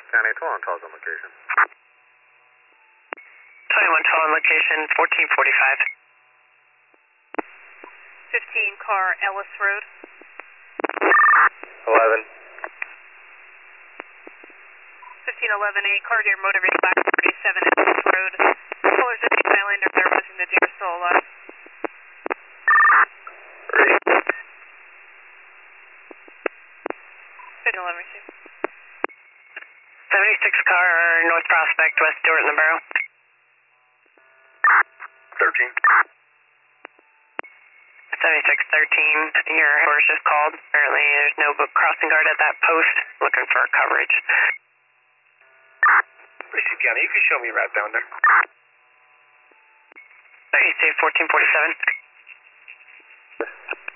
County 12 on location. 2112 on location, 1445. 15 car Ellis Road. 11. 1511 car deer motor vehicle back 37 Ellis Road. Callers at the island are requesting the deer still alive. 1511 received. 76 car North Prospect, West Stewart in the Barrow. 13. 7613, your horse just called. Apparently there's no book crossing guard at that post. Looking for coverage. Receive County, you can show me right down there. 32 1447.